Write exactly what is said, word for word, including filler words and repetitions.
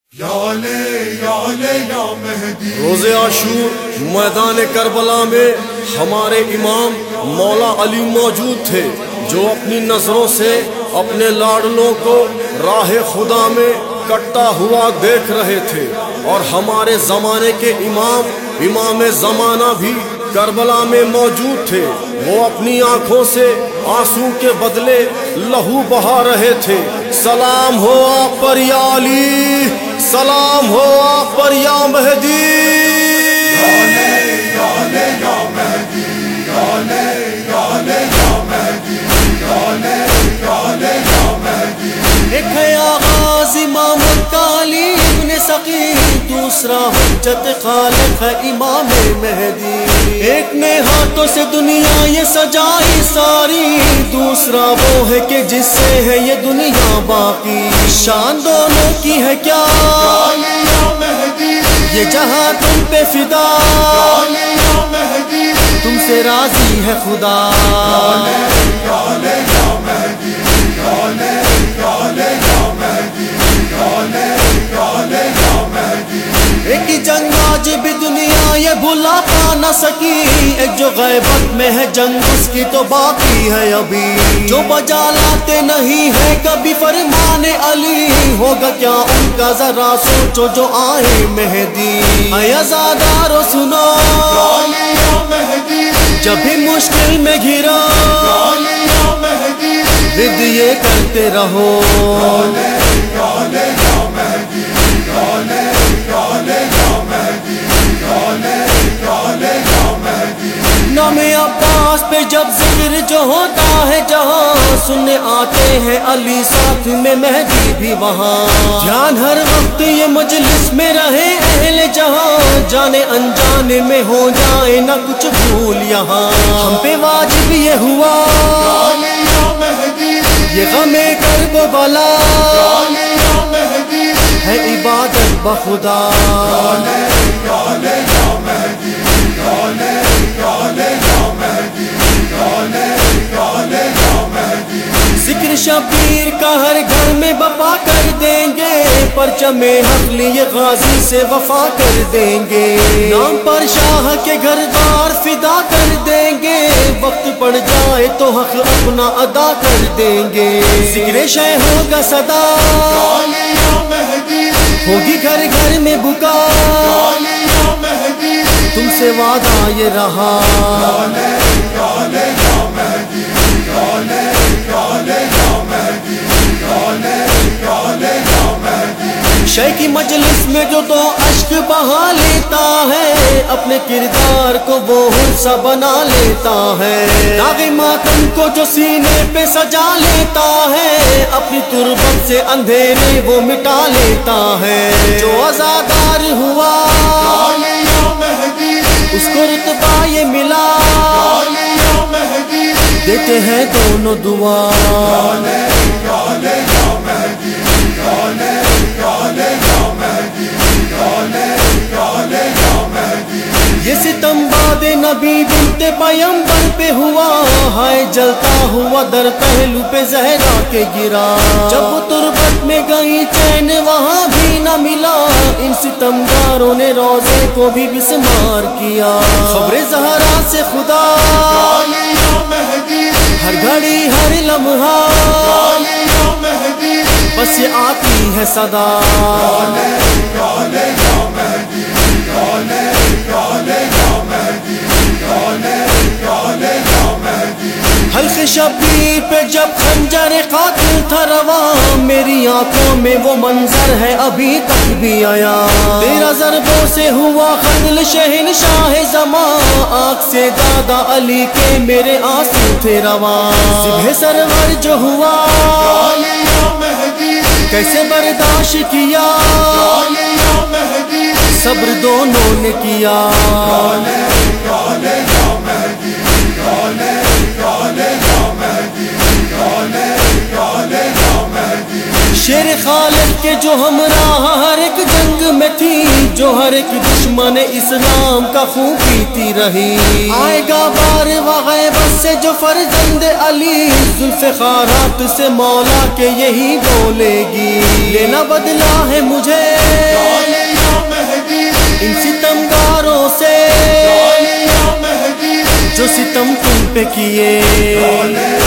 روز عاشور میدان کربلا میں ہمارے امام مولا علی موجود تھے، جو اپنی نظروں سے اپنے لاڈلوں کو راہ خدا میں کٹتا ہوا دیکھ رہے تھے، اور ہمارے زمانے کے امام امام زمانہ بھی کربلا میں موجود تھے۔ وہ اپنی آنکھوں سے آنسو کے بدلے لہو بہا رہے تھے۔ سلام ہو آپ پر یا علی، سلام ہو آپ پر یا مہدی، ایک ہے آغاز امام علی ابن سقی، دوسرا حجت خالق ہے امام مہدی۔ ایک نے ہاتھوں سے دنیا یہ سجائی ساری، دوسرا وہ ہے کہ جس سے ہے یہ دنیا باقی۔ شان دونوں کی ہے کیا یہ جہاں تم پہ فدا، تم سے راضی ہے خدا۔ ایک جنگ آج بھی دنیا یہ بھلا پا نہ سکی، ایک جو غیبت میں ہے جنگ اس کی تو باقی ہے ابھی۔ جو بجا لاتے نہیں ہے کبھی فرمان علی، ہوگا کیا ان کا ذرا سوچو جو آئے مہدی۔ اے عزادارو سنو جب بھی مشکل میں گھرا، ضد یہ کرتے رہو نام عباس پہ جب ذکر جو ہوتا ہے جہاں، سننے آتے ہیں علی ساتھ میں مہدی بھی وہاں۔ دھیان ہر وقت یہ مجلس میں رہے اہل جہاں، جانے انجانے میں ہو جائے نہ کچھ بھول یہاں۔ ہم پہ واجب یہ ہوا یہ غم کرب و بلا، ہے عبادت بخدا۔ ذکر شبیر کا ہر گھر میں بپا کر دیں گے، پرچم حق لیے غازی سے وفا کر دیں گے۔ نام پر شاہ کے گھردار فدا کر دیں گے، وقت پڑ جائے تو حق اپنا ادا کر دیں گے۔ ذکر شہ ہوگا صدا، ہوگی گھر گھر میں بکا، تم سے وعدہ یہ رہا۔ شیخ کی مجلس میں جو تو اشک بہا لیتا ہے، اپنے کردار کو وہ حصہ بنا لیتا ہے۔ داغ ماتم کو جو سینے پہ سجا لیتا ہے، اپنی تربت سے اندھیرے وہ مٹا لیتا ہے۔ جو عزادار ہوا اس کو رتبہ یہ ملا، دیتے ہیں دونوں دعا۔ یہ ستم باد نبی بنت پیمبر پہ ہوا، ہائے جلتا ہوا در پہلو پہ زہرا کے گرا۔ جب وہ تربت میں گئی چین وہاں بھی نہ ملا، ان ستمگاروں نے روزے کو بھی بسمار کیا۔ خبر زہرا سے خدا ہر گھڑی ہر لمحہ بس یہ آتی ہے صدا۔ حلق شبیر پہ جب خنجر قاتل تھا رواں، میری آنکھوں میں وہ منظر ہے ابھی تک بھی آیا۔ تیرا ضربوں سے ہوا قتل شہنشاہ زمان، آنکھ سے دادا علی کے میرے آنسو تھے رواں۔ ذبح سرور جو ہوا کیسے برداشت کیا، صبر دونوں نے کیا۔ شیر خالد کے جو ہمراہ ہر ایک جنگ میں تھی، جو ہر ایک دشمن اسلام کا خون پیتی رہی، آئے گا بار وغیبت سے جو فرزند علی، ذوالفقارات سے مولا کے یہی بولے گی، لینا بدلا ہے مجھے ان ستمگاروں سے جو ستم تم پہ کیے۔